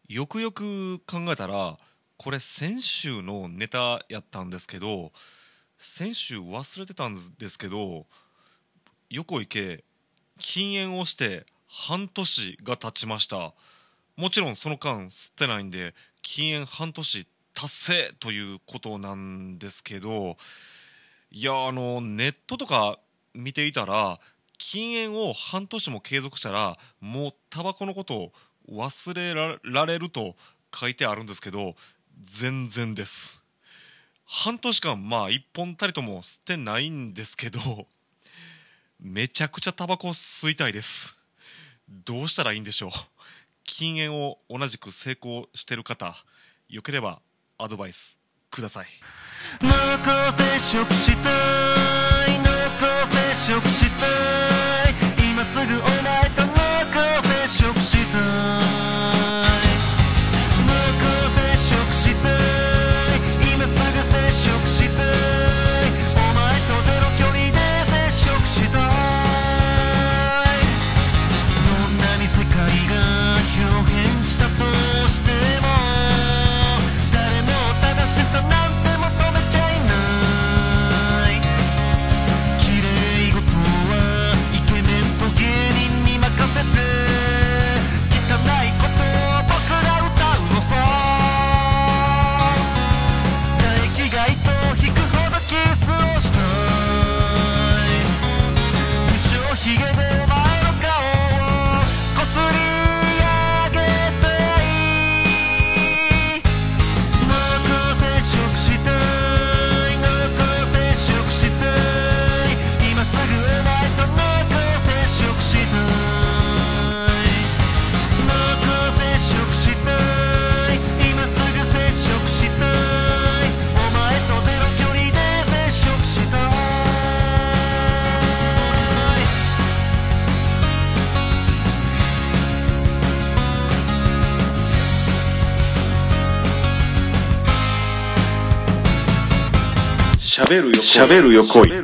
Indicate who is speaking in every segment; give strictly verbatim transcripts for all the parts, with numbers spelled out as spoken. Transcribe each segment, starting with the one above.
Speaker 1: よくよく考えたらこれ先週のネタやったんですけど、先週忘れてたんですけど、横井家禁煙をして半年が経ちました。もちろんその間吸ってないんで禁煙半年達成ということなんですけど、いやあのネットとか見ていたら、禁煙を半年も継続したらもうタバコのことを忘れらられると書いてあるんですけど、全然です。半年間まあ一本たりとも吸ってないんですけど、めちゃくちゃタバコ吸いたいです。どうしたらいいんでしょう。禁煙を同じく成功してる方、よければアドバイスください。
Speaker 2: 濃厚接触したい濃厚接触したい今すぐお前と濃厚接触したい濃厚接触したい今すぐ接触したいお前とゼロ距離で接触したいどんなに世界が表現したとしても誰も正しさなんて求めちゃいない綺麗事はイケメンと芸人に任せて汚いことを僕ら歌うのさ唾液が糸を引くほどキスをしたい不精ひげでお前の顔をこすり上げたい濃厚接触したい濃厚接触したい今すぐお前と濃厚接触したい濃厚接触したい今すぐ接触したいお前とゼロ距離で接触したい
Speaker 1: しゃべるよ
Speaker 3: しゃべるよこい。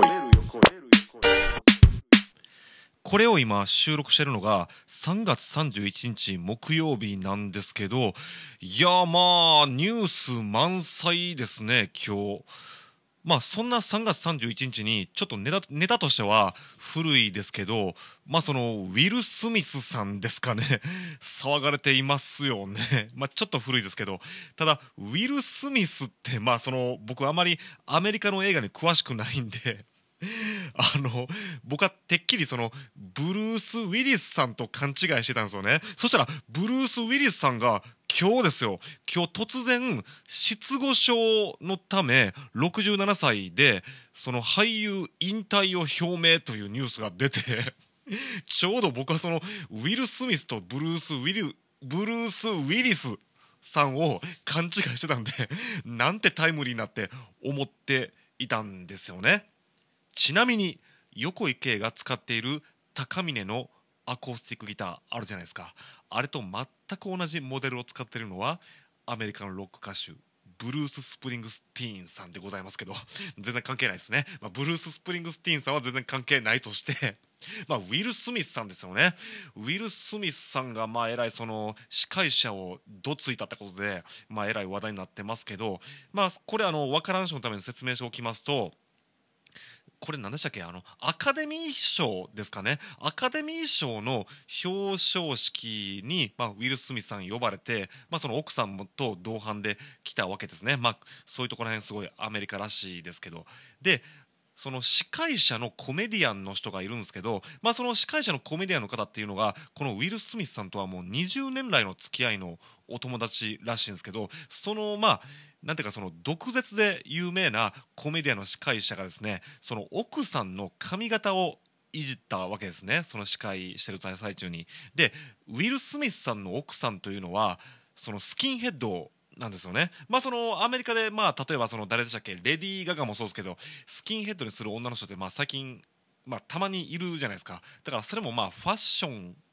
Speaker 1: これを今収録してるのがさんがつさんじゅういちにち木曜日なんですけど、いやーまあニュース満載ですね今日。まあそんなさんがつさんじゅういちにちにちょっとネタ、ネタとしては古いですけど、まあそのウィル・スミスさんですかね騒がれていますよね。まあちょっと古いですけど、ただウィル・スミスってまあその僕あまりアメリカの映画に詳しくないんであの僕はてっきりそのブルース・ウィリスさんと勘違いしてたんですよね。そしたらブルース・ウィリスさんが今日ですよ、今日突然失語症のためろくじゅうななさいでその俳優引退を表明というニュースが出てちょうど僕はそのウィル・スミスとブルース・ウィリブルース・ウィリスさんを勘違いしてたんでなんてタイムリーなって思っていたんですよね。ちなみに横井圭が使っている高峰のアコースティックギターあるじゃないですか。あれと全く同じモデルを使っているのはアメリカのロック歌手ブルース・スプリングスティーンさんでございますけど全然関係ないですね。まあ、ブルース・スプリングスティーンさんは全然関係ないとしてまあ、ウィル・スミスさんですよね。ウィル・スミスさんがまあえらいその司会者をどついたってことで、まあ、えらい話題になってますけど、まあ、これあの分からん人のために説明しておきますと、これ何でしたっけ、あのアカデミー賞ですかね。アカデミー賞の表彰式に、まあ、ウィル・スミスさん呼ばれて、まあ、その奥さんもと同伴で来たわけですね。まあ、そういうところら辺すごいアメリカらしいですけど、でその司会者のコメディアンの人がいるんですけど、まあ、その司会者のコメディアンの方っていうのがこのウィル・スミスさんとはもうにじゅうねん来の付き合いのお友達らしいんですけど、そのまあなんていうかその毒舌で有名なコメディアンの司会者がですね、その奥さんの髪型をいじったわけですね、その司会してる最中に。でウィル・スミスさんの奥さんというのはそのスキンヘッドなんですよね。まあそのアメリカでまあ例えばその誰でしたっけ、レディー・ガガもそうですけど、スキンヘッドにする女の人ってまあ最近まあたまにいるじゃないですか。だからそれもまあファッション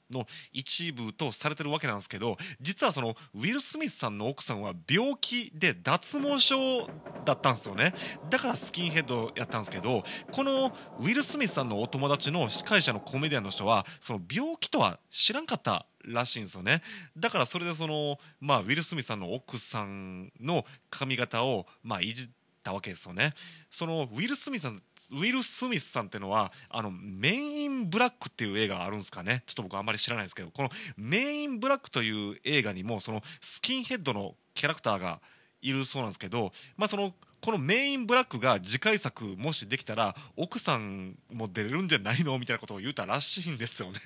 Speaker 1: の一部とされてるわけなんですけど、実はそのウィル・スミスさんの奥さんは病気で脱毛症だったんですよね。だからスキンヘッドやったんですけど、このウィル・スミスさんのお友達の司会者のコメディアンの人はその病気とは知らんかったらしいんですよね。だからそれでその、まあ、ウィル・スミスさんの奥さんの髪型をまあいじったわけですよね。そのウィル・スミスさんウィル・スミスさんっていうのはあのメインブラックっていう映画あるんですかね。ちょっと僕あんまり知らないですけど、このメインブラックという映画にもそのスキンヘッドのキャラクターがいるそうなんですけど、まあそのこのメインブラックが次回作もしできたら奥さんも出れるんじゃないのみたいなことを言うたらしいんですよね。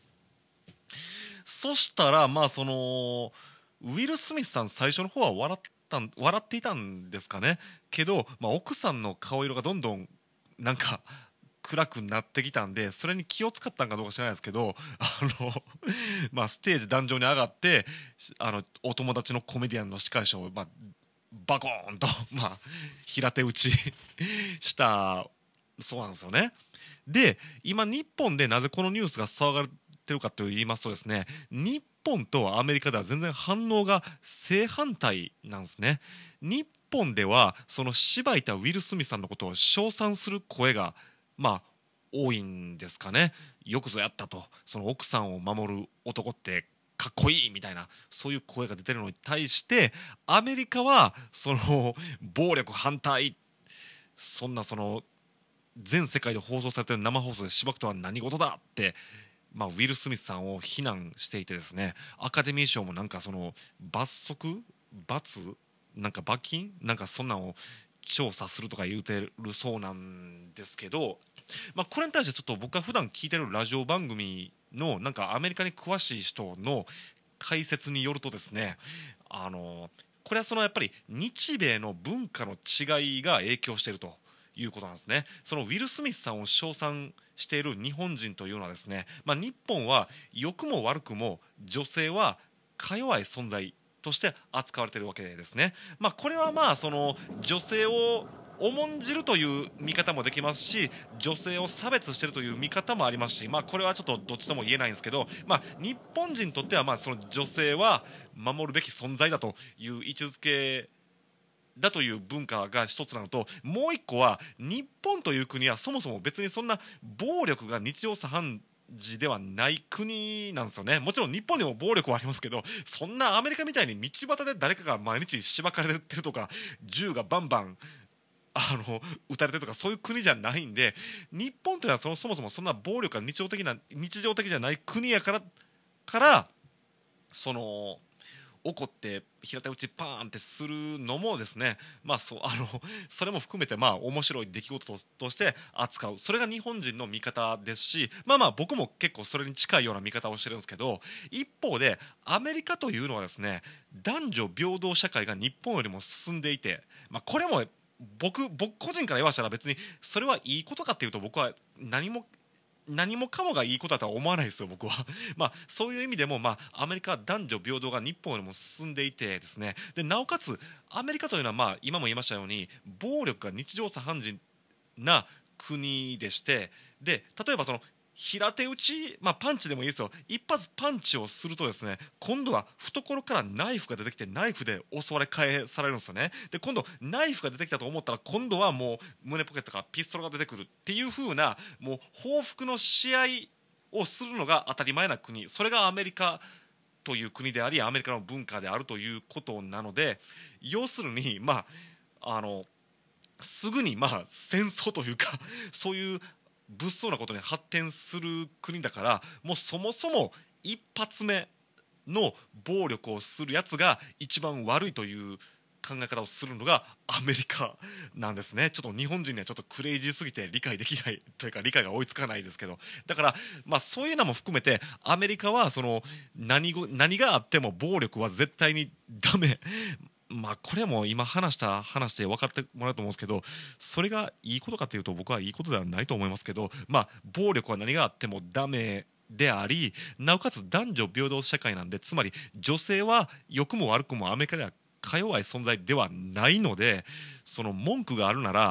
Speaker 1: そしたらまあそのウィル・スミスさん最初の方は笑ったん笑っていたんですかね。けど、まあ、奥さんの顔色がどんどんなんか暗くなってきたんで、それに気を使ったんかどうか知らないですけど、あのまあステージ壇上に上がってあのお友達のコメディアンの司会者を、まあ、バコーンと、まあ、平手打ちしたそうなんですよね。で今日本でなぜこのニュースが騒がれてるかと言いますとですね、日本とアメリカでは全然反応が正反対なんですね。日本ではそのしばいたウィル・スミスさんのことを称賛する声がまあ多いんですかね。よくぞやったと、その奥さんを守る男ってかっこいいみたいな、そういう声が出てるのに対して、アメリカはその暴力反対、そんなその全世界で放送されてる生放送でしばくとは何事だって、まあ、ウィル・スミスさんを非難していてですね、アカデミー賞もなんかその罰則罰なんか罰金なんかそんなんを調査するとか言うてるそうなんですけど、まあ、これに対してちょっと僕が普段聞いてるラジオ番組のなんかアメリカに詳しい人の解説によるとですね、あのこれはそのやっぱり日米の文化の違いが影響しているということなんですね。そのウィル・スミスさんを称賛している日本人というのはですね、まあ、日本は良くも悪くも女性はか弱い存在として扱われているわけですね。まあ、これはまあその女性を重んじるという見方もできますし、女性を差別しているという見方もありますし、まあ、これはちょっとどっちとも言えないんですけど、まあ、日本人にとってはまあその女性は守るべき存在だという位置づけだという文化が一つなのと、もう一個は日本という国はそもそも別にそんな暴力が日常茶飯事ではない国なんですよね。もちろん日本にも暴力はありますけど、そんなアメリカみたいに道端で誰かが毎日しばかれてるとか銃がバンバンあの撃たれてるとかそういう国じゃないんで、日本というのはそのそもそもそんな暴力が日常的な日常的じゃない国やからからその怒って平手打ちパーンってするのもですね、まあ、そうあのそれも含めてまあ面白い出来事ととして扱う、それが日本人の見方ですし、まあまあ僕も結構それに近いような見方をしてるんですけど、一方でアメリカというのはですね、男女平等社会が日本よりも進んでいて、まあ、これも僕僕個人から言わしたら別にそれはいいことかっていうと、僕は何も何もかもがいいことだとは思わないですよ、僕は。まあ、そういう意味でも、まあ、アメリカは男女平等が日本よりも進んでいてですね、でなおかつアメリカというのは、まあ、今も言いましたように暴力が日常茶飯事な国でして、で例えばその平手打ち、まあ、パンチでもいいですよ、一発パンチをするとですね、今度は懐からナイフが出てきてナイフで襲われ返されるんですよね。で今度ナイフが出てきたと思ったら今度はもう胸ポケットからピストルが出てくるっていう風な、もう報復の試合をするのが当たり前な国、それがアメリカという国でありアメリカの文化であるということなので、要するにまああのすぐにまあ戦争というかそういう物騒なことに発展する国だから、もうそもそも一発目の暴力をするやつが一番悪いという考え方をするのがアメリカなんですね。ちょっと日本人にはちょっとクレイジーすぎて理解できないというか理解が追いつかないですけど、だからまあそういうのも含めてアメリカはその 何ご何があっても暴力は絶対にダメ。まあこれも今話した話で分かってもらうと思うんですけど、それがいいことかというと僕はいいことではないと思いますけど、まあ暴力は何があってもダメであり、なおかつ男女平等社会なんで、つまり女性は良くも悪くもアメリカではか弱い存在ではないので、その文句があるなら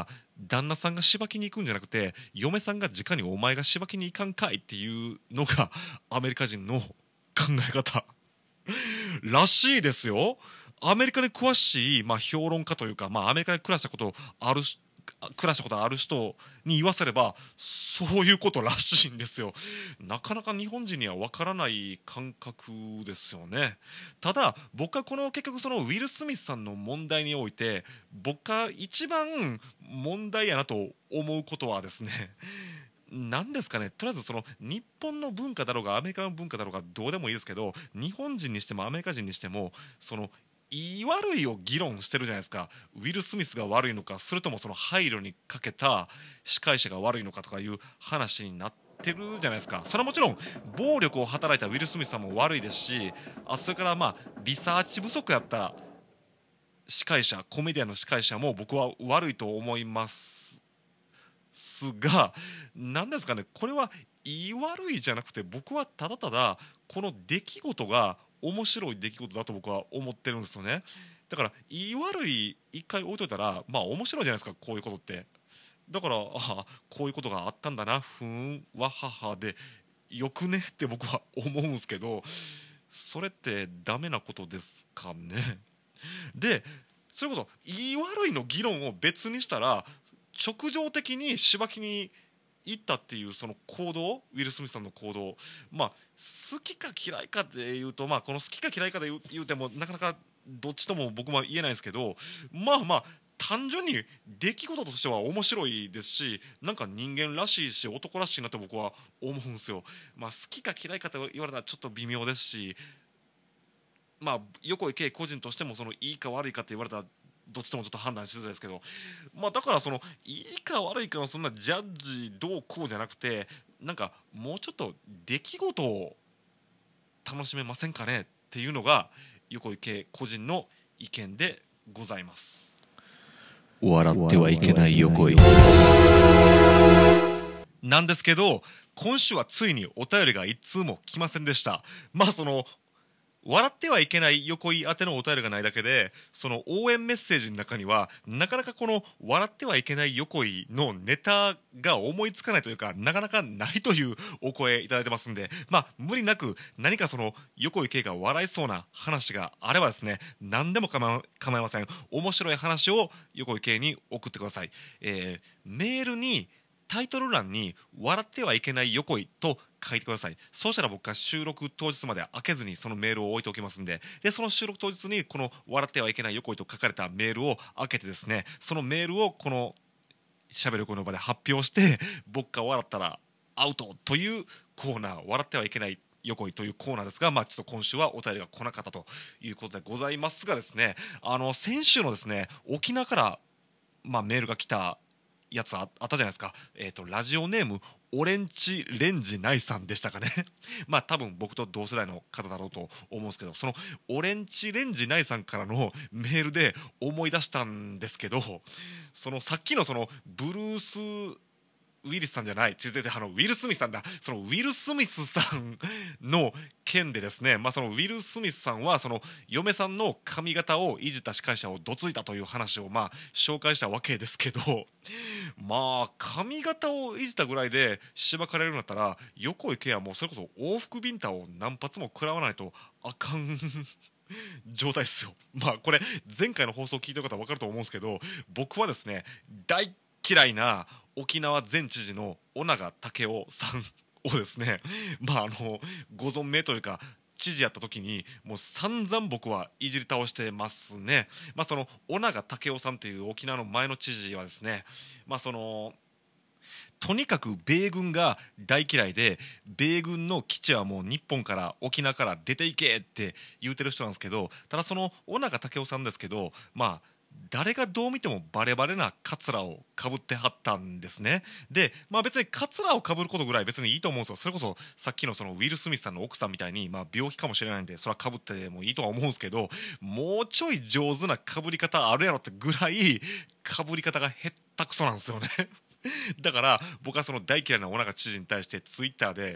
Speaker 1: 旦那さんがしばきに行くんじゃなくて嫁さんが直にお前がしばきに行かんかいっていうのがアメリカ人の考え方らしいですよ。アメリカに詳しい、まあ、評論家というか、まあ、アメリカに暮らしたことある暮らしたことある人に言わせればそういうことらしいんですよ。なかなか日本人にはわからない感覚ですよね。ただ僕はこの結局そのウィル・スミスさんの問題において僕が一番問題やなと思うことはですね、なんですかね、とりあえずその日本の文化だろうがアメリカの文化だろうがどうでもいいですけど、日本人にしてもアメリカ人にしてもそのいい悪いを議論してるじゃないですか。ウィル・スミスが悪いのかそれともその配慮にかけた司会者が悪いのかとかいう話になってるじゃないですか。それはもちろん暴力を働いたウィル・スミスさんも悪いですし、あそれからまあリサーチ不足やった司会者コメディアンの司会者も僕は悪いと思いますが、何ですかね、これはいい悪いじゃなくて僕はただただこの出来事が面白い出来事だと僕は思ってるんですよね。だからいい悪い一回置いといたらまあ面白いじゃないですか、こういうことって。だからああこういうことがあったんだな、ふーんわははでよくねって僕は思うんですけど、それってダメなことですかね。でそれこそいい悪いの議論を別にしたら直情的にしばきに行ったっていうその行動、ウィル・スミスさんの行動、まあ好きか嫌いかで言うと、まあこの好きか嫌いかで言う言うてもなかなかどっちとも僕も言えないですけど、まあまあ単純に出来事としては面白いですし、なんか人間らしいし男らしいなと僕は思うんですよ。まあ好きか嫌いかと言われたらちょっと微妙ですし、まあ横井圭個人としてもそのいいか悪いかって言われたらどっちともちょっと判断しづらいですけど、まあだからそのいいか悪いかのそんなジャッジどうこうじゃなくて、なんかもうちょっと出来事を楽しめませんかねっていうのが横井圭個人の意見でございます。
Speaker 3: 笑ってはいけない横井
Speaker 1: なんですけど、今週はついにお便りが一通も来ませんでした。まあその笑ってはいけない横井宛てのお便りがないだけで、その応援メッセージの中にはなかなかこの笑ってはいけない横井のネタが思いつかないというか、なかなかないというお声いただいてますんで、まあ無理なく何かその横井圭が笑いそうな話があればですね、何でも構いません。面白い話を横井圭に送ってください。えー、メールにタイトル欄に笑ってはいけない横井と書いてください。そうしたら僕が収録当日まで開けずにそのメールを置いておきますんで、でその収録当日にこの笑ってはいけない横井と書かれたメールを開けてですね、そのメールをこのしゃべるこの場で発表して、僕が笑ったらアウトというコーナー、笑ってはいけない横井というコーナーですが、まあちょっと今週はお便りが来なかったということでございますがですね、あの先週のですね沖縄からまあメールが来たやつあったじゃないですか。えーと、ラジオネームオレンジレンジナイさんでしたかねまあ多分僕と同世代の方だろうと思うんですけど、そのオレンジレンジナイさんからのメールで思い出したんですけど、そのさっきのそのブルースウィリスさんじゃない、違う違う、あのウィル・スミスさんだ。そのウィル・スミスさんの件でですね、まあ、そのウィル・スミスさんはその嫁さんの髪型をいじった司会者をどついたという話をまあ紹介したわけですけど、まあ髪型をいじったぐらいでしばかれるんだったら横井圭はもうそれこそ往復ビンタを何発も食らわないとあかん状態ですよ。まあこれ前回の放送を聞いてる方は分かると思うんですけど、僕はですね大嫌いな沖縄前知事の尾長武夫さんをですね、まああのご存命というか知事やった時にもう散々僕はいじり倒してますね。まあその尾長武夫さんという沖縄の前の知事はですね、まあそのとにかく米軍が大嫌いで、米軍の基地はもう日本から沖縄から出ていけって言うてる人なんですけど、ただその尾長武夫さんですけど、まあ誰がどう見てもバレバレなカツラをかぶってはったんですね。で、まあ別にカツラをかぶることぐらい別にいいと思うんですよ。それこそさっきのそのウィル・スミスさんの奥さんみたいに、まあ病気かもしれないんでそれはかぶってもいいとは思うんですけど、もうちょい上手なかぶり方あるやろってぐらいかぶり方がへったくそなんですよねだから僕はその大嫌いな尾長知事に対してツイッターで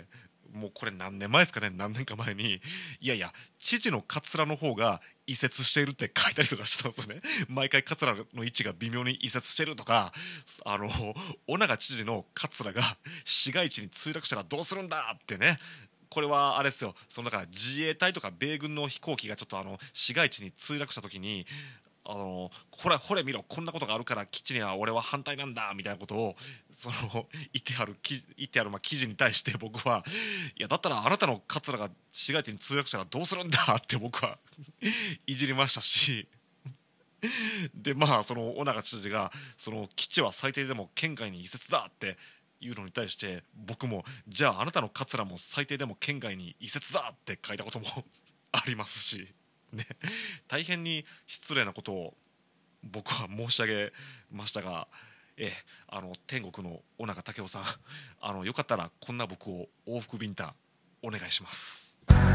Speaker 1: もうこれ何年前ですかね、何年か前に、いやいや父のカツラの方が移設しているって書いたりとかしたんですよね。毎回カツラの位置が微妙に移設してるとか、あの尾長知事のカツラが市街地に墜落したらどうするんだってね。これはあれですよ、そのだから自衛隊とか米軍の飛行機がちょっとあの市街地に墜落した時に、あのこれほれ見ろこんなことがあるから基地には俺は反対なんだみたいなことをその言ってある記言ってあるまあ記事に対して僕はいやだったらあなたのカツラが市街地に墜落したらどうするんだって僕はいじりましたし、でまあその尾長知事がその基地は最低でも県外に移設だっていうのに対して僕もじゃああなたのカツラも最低でも県外に移設だって書いたこともありますしね、大変に失礼なことを僕は申し上げましたが、ええ、あの天国の尾長武夫さん、あのよかったらこんな僕を往復ビンタお願いします。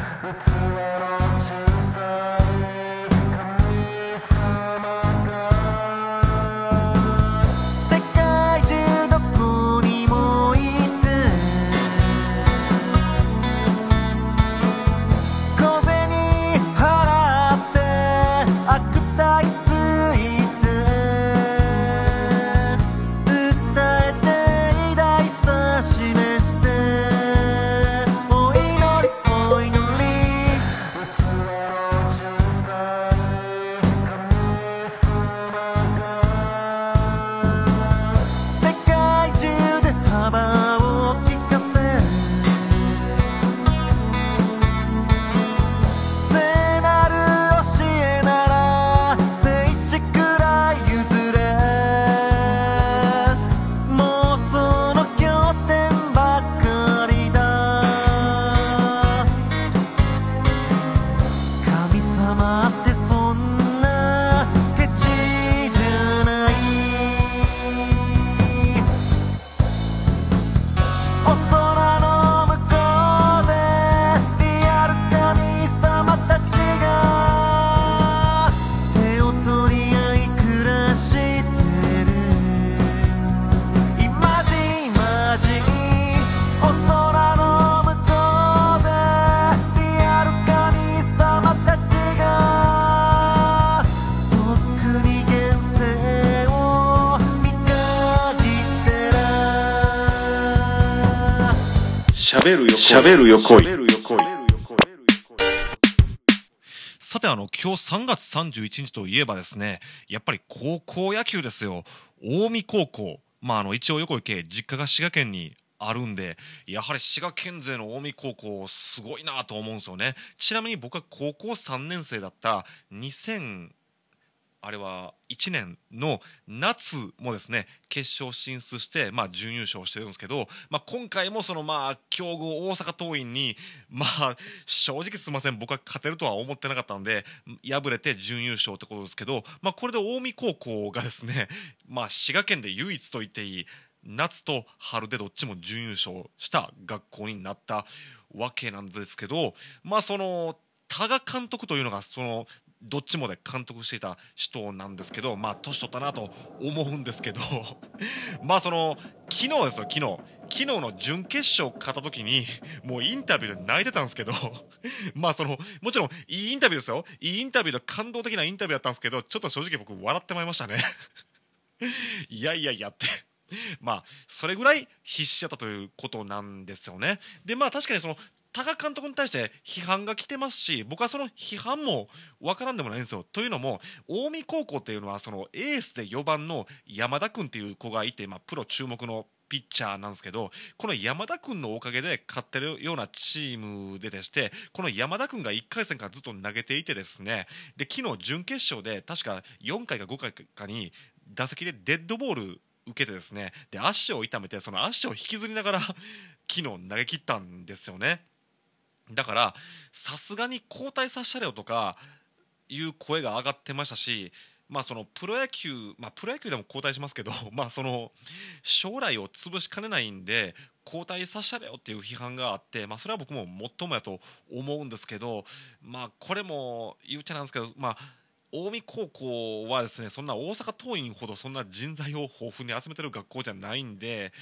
Speaker 3: 喋るよ喋るよ来い。
Speaker 1: さてあの今日さんがつさんじゅういちにちといえばですね、やっぱり高校野球ですよ。近江高校、まああの一応横井家実家が滋賀県にあるんで、やはり滋賀県勢の近江高校すごいなと思うんですよね。ちなみに僕は高校さんねん生だったにせんあれはいちねんの夏もですね決勝進出して、まあ、準優勝してるんですけど、まあ、今回もそのまあ強豪大阪桐蔭に、まあ、正直すみません僕は勝てるとは思ってなかったんで敗れて準優勝ってことですけど、まあ、これで近江高校がですね、まあ、滋賀県で唯一と言っていい夏と春でどっちも準優勝した学校になったわけなんですけど、まあその多賀監督というのがそのどっちもで監督していた人なんですけど、まあ年取ったなと思うんですけどまあその昨日ですよ昨日昨日の準決勝勝った時にもうインタビューで泣いてたんですけどまあそのもちろんいいインタビューですよ、いいインタビューで感動的なインタビューだったんですけど、ちょっと正直僕笑ってまいりましたねいやいやいやってまあそれぐらい必死だったということなんですよね。でまあ確かにその多賀監督に対して批判が来てますし、僕はその批判も分からんでもないんですよ。というのも近江高校っていうのはそのエースでよばんの山田君っていう子がいて、まあ、プロ注目のピッチャーなんですけど、この山田君のおかげで勝ってるようなチームででして、この山田君がいっかい戦からずっと投げていてですね、で昨日準決勝で確かよんかいかごかいかに打席でデッドボール受けてですね、で足を痛めてその足を引きずりながら昨日投げ切ったんですよね。だからさすがに交代させたれよとかいう声が上がってましたし、まあそのプロ野球、まあ、プロ野球でも交代しますけどまあその将来を潰しかねないんで交代させたれよっていう批判があって、まあ、それは僕ももっともやと思うんですけど、まあこれも言うちゃなんですけど、まあ近江高校はですねそんな大阪桐蔭ほどそんな人材を豊富に集めてる学校じゃないんで、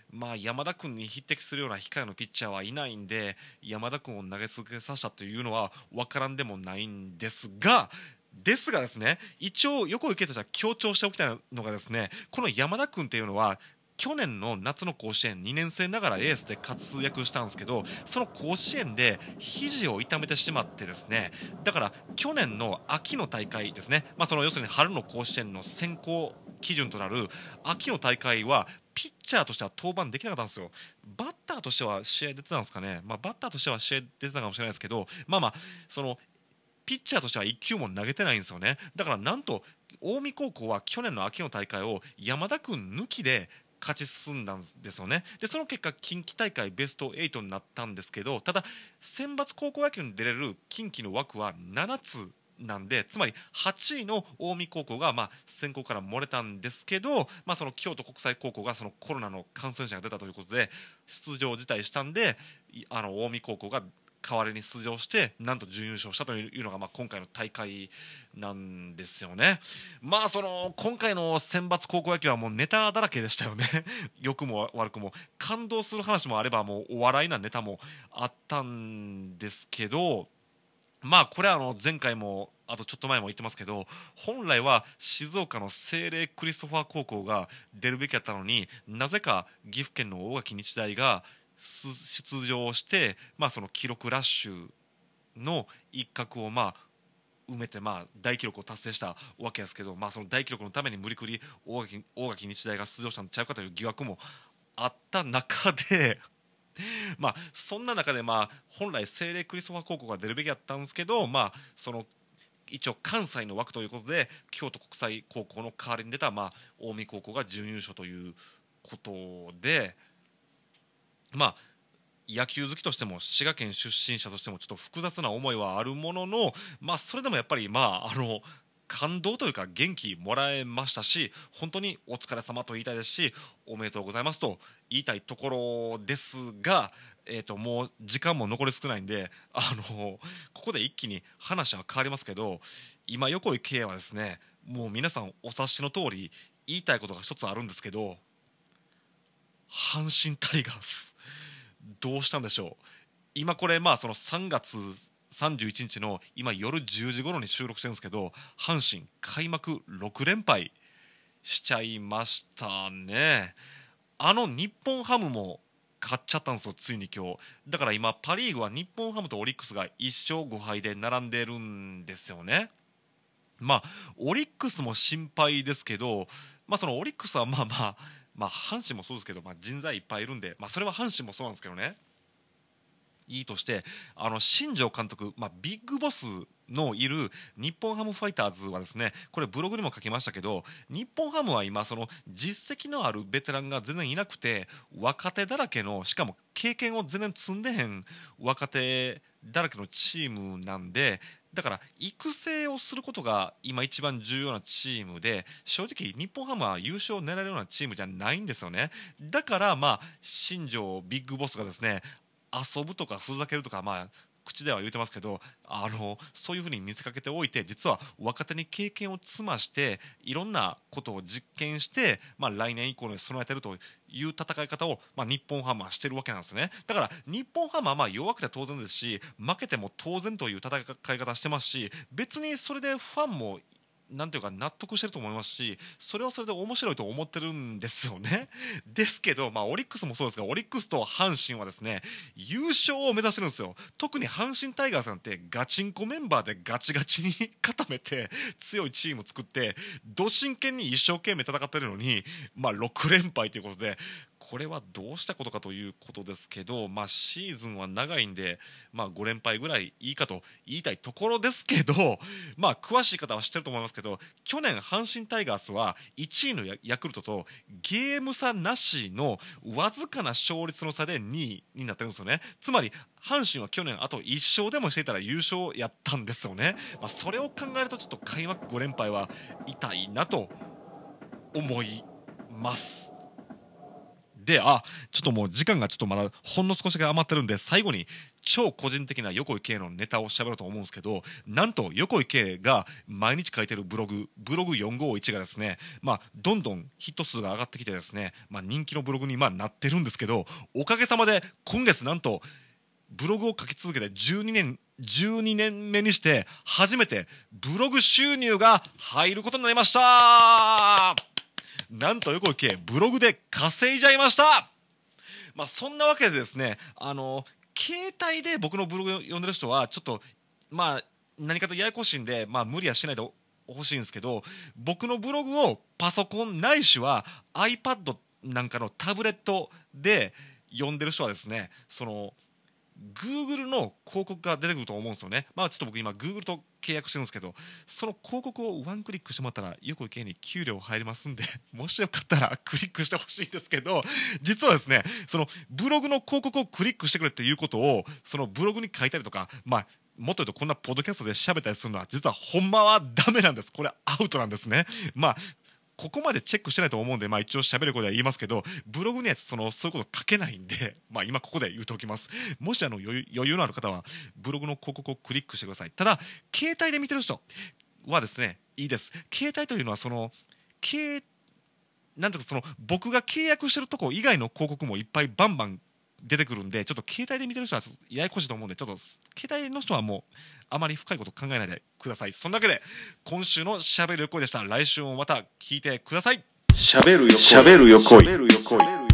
Speaker 1: まあ、山田君に匹敵するような控えのピッチャーはいないんで山田君を投げ続けさせたというのは分からんでもないんですがですがですね一応横井圭としては強調しておきたいのがですねこの山田君っていうのは去年の夏の甲子園にねん生ながらエースで活躍したんですけどその甲子園で肘を痛めてしまってですねだから去年の秋の大会ですね、まあ、その要するに春の甲子園の選考基準となる秋の大会はピッチャーとしては登板できなかったんですよ。バッターとしては試合出てたんですかね、まあ、バッターとしては試合出てたかもしれないですけどまあまあそのピッチャーとしてはいっ球も投げてないんですよね。だからなんと近江高校は去年の秋の大会を山田君抜きで勝ち進んだんですよね。でその結果近畿大会ベストはちになったんですけどただ選抜高校野球に出れる近畿の枠はななつなんでつまりはちいの近江高校がまあ選考から漏れたんですけど、まあ、その京都国際高校がそのコロナの感染者が出たということで出場辞退したんであの近江高校が代わりに出場してなんと準優勝したというのがまあ今回の大会なんですよね。まあその今回の選抜高校野球はもうネタだらけでしたよね良くも悪くも感動する話もあればもうお笑いなネタもあったんですけどまあこれはあの前回もあとちょっと前も言ってますけど本来は静岡の聖隷クリストファー高校が出るべきだったのになぜか岐阜県の大垣日大が出場して、まあ、その記録ラッシュの一角をまあ埋めてまあ大記録を達成したわけですけど、まあ、その大記録のために無理くり大垣、大垣日大が出場したんちゃうかという疑惑もあった中でまあそんな中でまあ本来聖隷クリストファー高校が出るべきだったんですけど、まあ、その一応関西の枠ということで京都国際高校の代わりに出たまあ近江高校が準優勝ということで。まあ野球好きとしても滋賀県出身者としてもちょっと複雑な思いはあるものの、まあ、それでもやっぱりまああの感動というか元気もらえましたし本当にお疲れ様と言いたいですしおめでとうございますと言いたいところですが、えー、ともう時間も残り少ないんであのここで一気に話は変わりますけど今横井圭はですねもう皆さんお察しの通り言いたいことが一つあるんですけど阪神タイガースどうしたんでしょう。今これまあそのさんがつさんじゅういちにちの今夜じゅうじ頃に収録してるんですけど阪神開幕ろくれんぱいしちゃいましたね。あの日本ハムも勝っちゃったんですよついに今日。だから今パ・リーグは日本ハムとオリックスがいっしょうごはいで並んでるんですよね。まあオリックスも心配ですけどまあそのオリックスはまあまあまあ阪神もそうですけど、まあ、人材いっぱいいるんで、まあ、それは阪神もそうなんですけどねいいとしてあの新庄監督、まあ、ビッグボスのいる日本ハムファイターズはですねこれブログにも書きましたけど日本ハムは今その実績のあるベテランが全然いなくて若手だらけのしかも経験を全然積んでへん若手だらけのチームなんでだから育成をすることが今一番重要なチームで正直日本ハムは優勝を狙えるようなチームじゃないんですよね。だからまあ新庄ビッグボスがですね遊ぶとかふざけるとかまあ口では言ってますけどあのそういうふうに見せかけておいて実は若手に経験を積ましていろんなことを実験して、まあ、来年以降に備えているという戦い方を、まあ、日本ハムはしてるわけなんですね。だから日本ハムはまあ弱くて当然ですし負けても当然という戦い方してますし別にそれでファンもなんていうか納得してると思いますしそれはそれで面白いと思ってるんですよね。ですけど、まあ、オリックスもそうですがオリックスと阪神はですね優勝を目指してるんですよ。特に阪神タイガースなんてガチンコメンバーでガチガチに固めて強いチーム作ってど真剣に一生懸命戦ってるのに、まあ、ろくれんぱいということでこれはどうしたことかということですけど、まあ、シーズンは長いんで、まあ、ごれんぱいぐらいいいかと言いたいところですけど、まあ、詳しい方は知ってると思いますけど去年阪神タイガースはいちいのヤクルトとゲーム差なしのわずかな勝率の差でにいになってるんですよね。つまり阪神は去年あといっしょうでもしていたら優勝やったんですよね。まあ、それを考えるとちょっと開幕ごれんぱいは痛いなと思います。 で、あ、ちょっともう時間がちょっとまだほんの少しが余ってるんで、最後に超個人的な横井圭のネタを喋ろうと思うんですけど、なんと横井圭が毎日書いてるブログ、ブログよんごいちがですね、まあ、どんどんヒット数が上がってきてですね、まあ、人気のブログにまあなってるんですけど、おかげさまで今月なんとブログを書き続けてじゅうにねんじゅうにねんめにして初めてブログ収入が入ることになりました。なんと横井圭ブログで稼いじゃいました。まあそんなわけでですね、あの携帯で僕のブログを読んでる人はちょっとまあ何かとややこしいんで、まあ無理はしないでほしいんですけど、僕のブログをパソコンないしは iPad なんかのタブレットで読んでる人はですね、そのGoogle の広告が出てくると思うんですよね。まあちょっと僕今 Google と契約してるんですけど、その広告をワンクリックしてもらったら横井圭に給料入りますんで、もしよかったらクリックしてほしいんですけど、実はですね、そのブログの広告をクリックしてくれっていうことをそのブログに書いたりとか、まあもっと言うとこんなポッドキャストで喋ったりするのは実はほんまはダメなんです。これアウトなんですね。まあここまでチェックしてないと思うんで、まあ、一応喋ることは言いますけど、ブログにはそのそういうこと書けないんで、まあ、今ここで言うときます。もしあの余裕余裕のある方はブログの広告をクリックしてください。ただ携帯で見てる人はですね、いいです。携帯というのはその携なんていうかその僕が契約してるとこ以外の広告もいっぱいバンバン出てくるんで、ちょっと携帯で見てる人はややこしいと思うんで、ちょっと携帯の人はもうあまり深いこと考えないでください。そんなわけで今週のしゃべる横井でした。来週もまた聞いてください。
Speaker 3: しゃべるよこい。しゃべるよこい。